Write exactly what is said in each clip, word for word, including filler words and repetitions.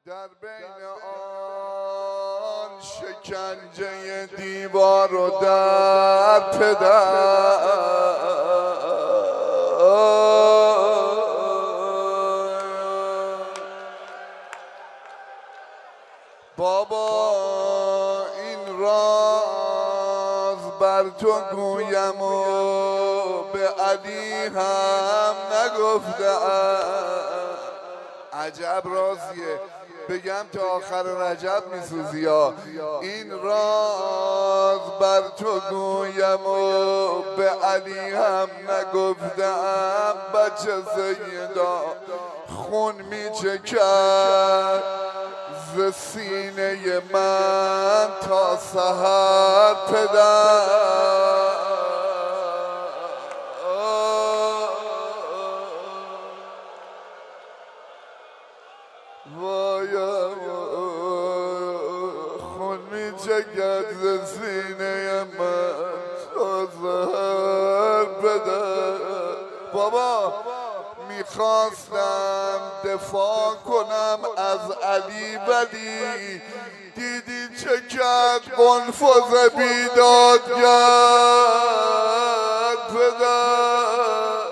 در بین آن شکنجه دیوار و در پدر بابا این راز بر تو گویم و به علی هم نگفتم. عجب رازیه، بگم تا آخر رجب میسوزی ها. این راز بر تو گویم و به علی هم نگفتم. بچه سیدا خون میچکد ز سینه من تا سحر پدر. وایم خون میچکد ز سینه من تا سحر پدر. بابا میخواستم دفاع کنم از علی ولی دیدی چه کرد قنفذ بیداد کرد پدر.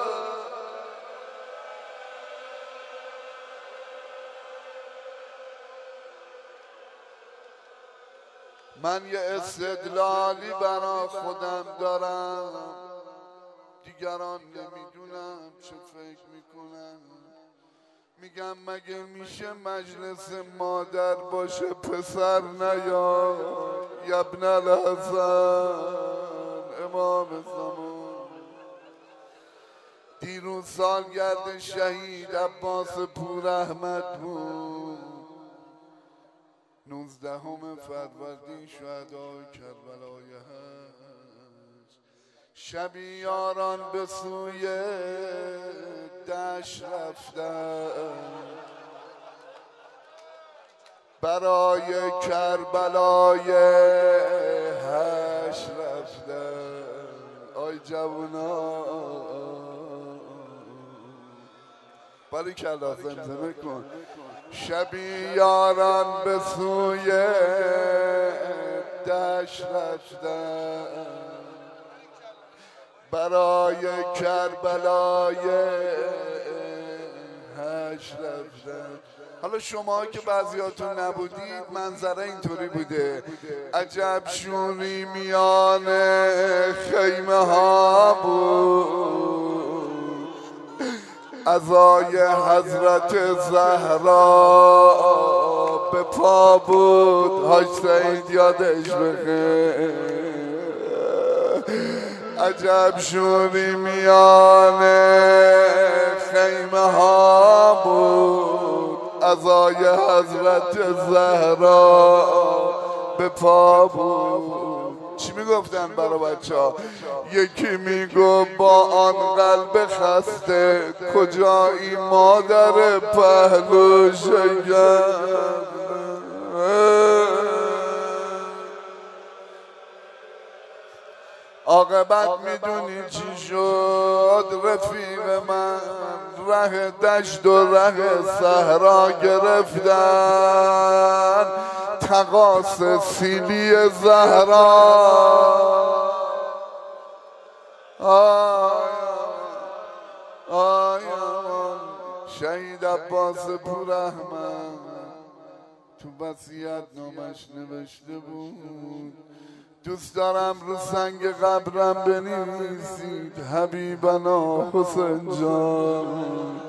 من یه استدلالی برا خودم دارم، دیگران نمیدونم چه فکر میکنن. میگم مگه میشه مجلس مادر باشه پسر نیا ابن الحسن امام زمان. دیروز سالگرد شهید عباس پور احمد بود، نوزدهم فروردین شهدای کربلای هست. شبی یاران به سوی دشت رفتن برای کربلای هشت رفتن. آی جوونا باری کلا زمزمه کن. شبی یاران به سوی دشت رفتن برای کربلای هشت رفتن. حالا شما که بعضیاتون نبودید منظره اینطوری بوده. عجب شوری میان خیمه ها بود، عزای حضرت زهرا به پا بود. حاج سعید یادش بخیر. عجب شوری میان خیمه ها بود، عزای حضرت زهرا به پا بود. چی میگفتن برا بچه ها؟ یکی میگو با آن قلب خسته کجایی مادر پهلو شکن. عاقبت میدونی چی شد رفیق من؟ ره دشت و ره صحرا گرفتن تقاص سیلی زهرا. آی آی شهید عباس پور احمد تو وصیت نامش نوشته بود دوست دارم رو سنگ قبرم بنویسید حبیبنا حسین جان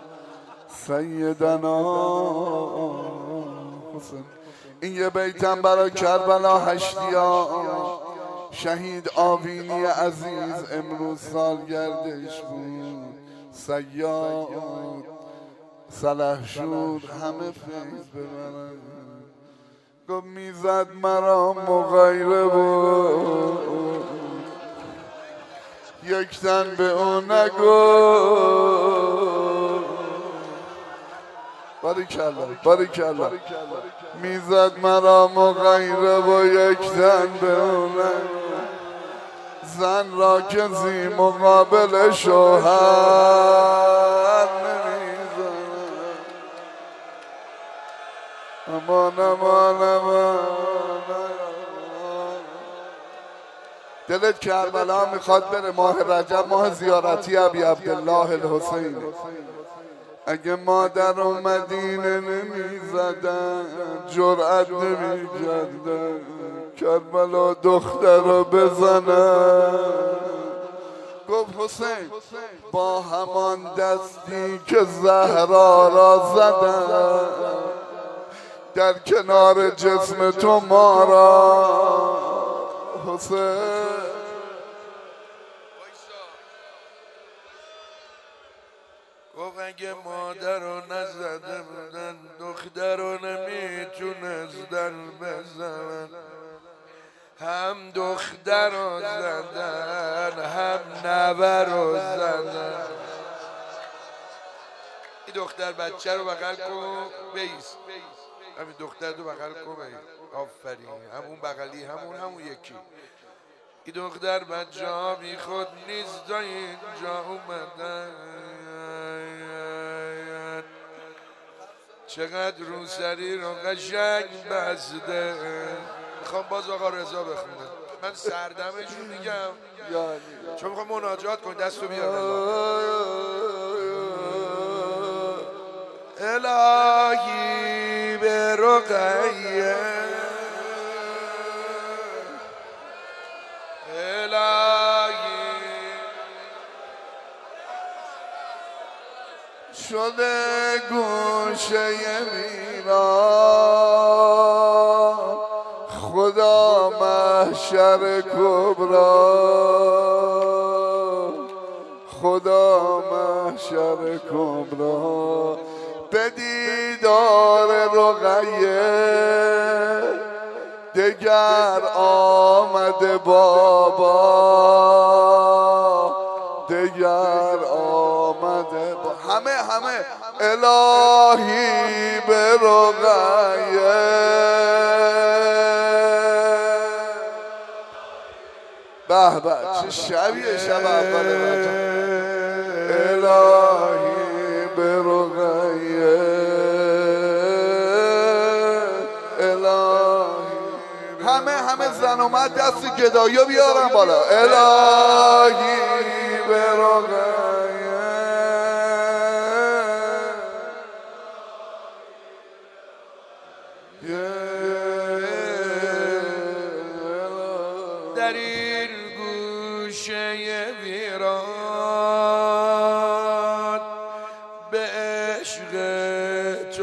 سیدنا حسین. این یه بیتم برای کربلا هشتیا. شهید آوینی عزیز امروز سالگردش بود. سیاد سلحشور همه فیض ببرن. گفت میزد مرا مغیره بود یک تن به اون نگو. باریکلا باریکلا میزد مرا مغیره و یک تن به اون نگو. زن را که زی مقابل شوهر نمیزن. امان امان امان. دلت کربلا میخواد بره ماه رجب ماه زیارتی ابی عبدالله الحسین. اگه مادر و مدینه نمیزدن جرأت نمیکردن کربلا دختر رو بزنن. گفت حسین با همان دستی که زهرا را زدن در کنار جسم تو ما را حسین. گفت اگه مادر رو نزده بودن دختر رو نمیتونستن بزنن. هم دختر رو زدن هم نوه رو زدن. این دختر بچه رو بغل کن بیست. همین دختر رو بغل کن بیست. آفرین همون بغلی همون همون یکی. این دختر بچه ها بی خود نیست تا اینجا اومدن. چقدر روسری رو قشنگ بسته. میخوام باز آقا رضا بخونه. من سردمشون میگم چون میخوام مناجات کن. دستو بیار الهی به رقیه الهی شده گوشه میران خدا محشر کبرا خدا محشر کبرا به دیدار رقیه دگر آمده بابا دگر آمده با همه همه الهی به رقیه. به به چه شبیه شب اول رجب. الهی به رقیه الهی همه همه زن و مرد دست گدایی رو بیارن بالا. الهی به رقیه در این گوشه ویران به عشق تو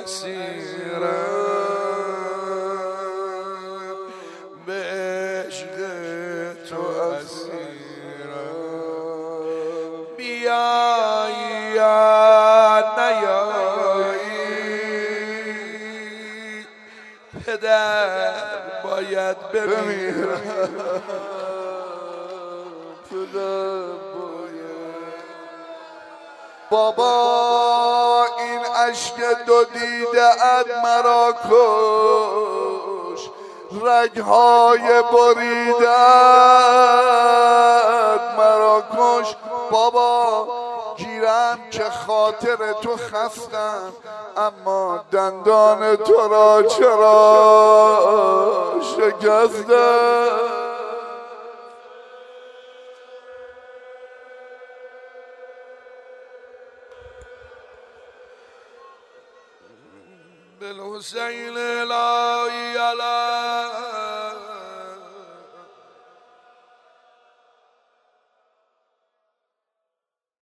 اسیرم به عشق تو اسیرم. بیایی یا نیایی پدر باید بمیرم پدر باید. بابا این عشق دو دیده ات مرا کش رگهای بریده ات مرا کش. بابا گیرم که خاطر تو خستم اما دندان تو را چرا شکستم. بالحسین لا